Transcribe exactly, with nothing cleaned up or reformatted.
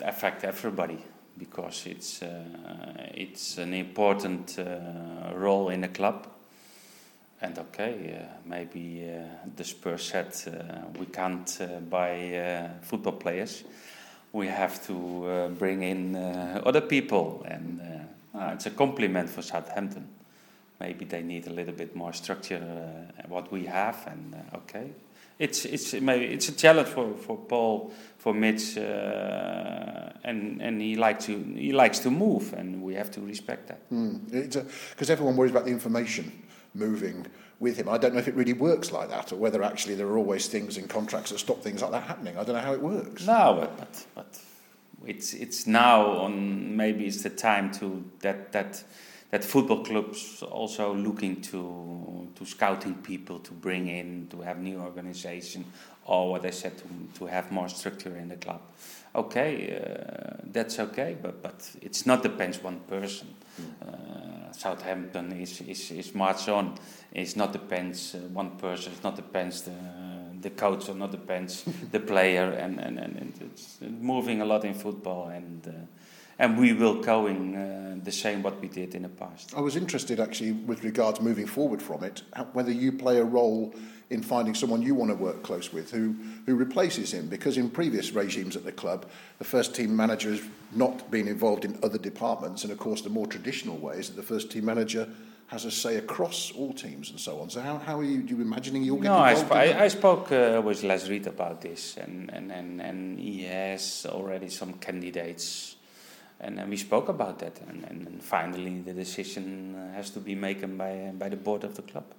affect everybody because it's uh, it's an important uh, role in a club. And okay, uh, maybe uh, the Spurs said uh, we can't uh, buy uh, football players. We have to uh, bring in uh, other people, and uh, ah, it's a compliment for Southampton. Maybe they need a little bit more structure uh, what we have, and uh, okay, it's it's maybe it's a challenge for, for Paul, for Mitch, uh, and and he likes to he likes to move, and we have to respect that. Because mm. everyone worries about the information moving with him. I don't know if it really works like that, or whether actually there are always things in contracts that stop things like that happening. I don't know how it works. No, but but, but it's it's now on. Maybe it's the time to that that. That football clubs also looking to to scouting people to bring in, to have new organization, or what I said, to to have more structure in the club. Okay, uh, that's okay, but but it's not depends one person. Mm. Uh, Southampton is is is march on. It's not depends uh, one person. It's not depends the the coach, or not depends the player, and and and it's moving a lot in football, and. Uh, And we will going uh, the same what we did in the past. I was interested actually with regards moving forward from it, whether you play a role in finding someone you want to work close with who, who replaces him. Because in previous regimes at the club, the first team manager has not been involved in other departments. And of course, the more traditional way is that the first team manager has a say across all teams and so on. So how, how are you, do you imagining you'll get no, involved? No, I, in I, I spoke uh, with Les Reed about this, and, and, and, and he has already some candidates. And, and we spoke about that, and, and, and finally the decision has to be made by by the board of the club.